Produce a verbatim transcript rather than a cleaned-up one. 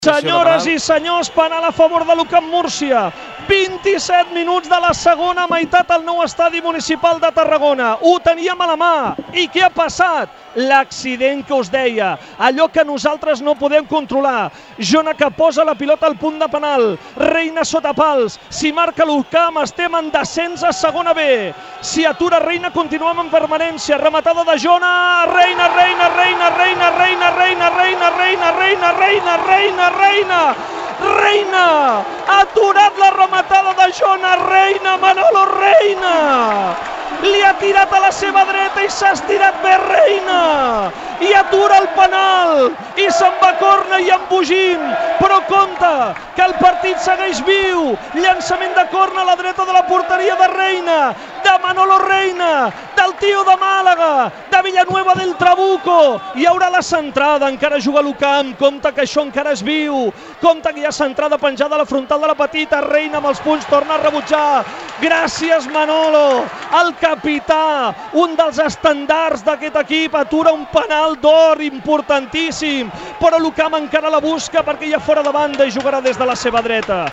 Senyores i senyors, penal a favor de l'U C A M Múrcia. vint-i-set minuts de la segona meitat al nou estadi municipal de Tarragona. Ho teníem a la mà. I què ha passat? L'accident que us deia. Allò que nosaltres no podem controlar. Jona que posa la pilota al punt de penal. Reina sota pals. Si marca l'U C A M, estem en descens a segona B. Si atura Reina, continuem en permanència. Rematada de Jona. Reina, Reina, Reina, Reina, Reina, Reina, Reina, Reina, Reina, Reina, Reina, Reina, Reina, ha aturat la rematada de Jona, Reina, Manolo Reina, li ha tirat a la seva dreta i s'ha estirat bé Reina, i atura el penal, i se'n va a corna i embogint, però compte, que el partit segueix viu, llançament de corna a la dreta de la porteria de Reina, de Manolo Reina, del tio de Màlaga, de Villanueva del Trabuco, hi haurà la centrada, encara juga l'U C A M, compte que això encara és viu, compte que hi ha centrada penjada a la frontal de la petita, Reina amb els punys torna a rebutjar, gràcies Manolo, el capità, un dels estandards d'aquest equip, atura un penal d'or importantíssim, però l'U C A M encara la busca perquè hi ha fora de banda i jugarà des de la seva dreta.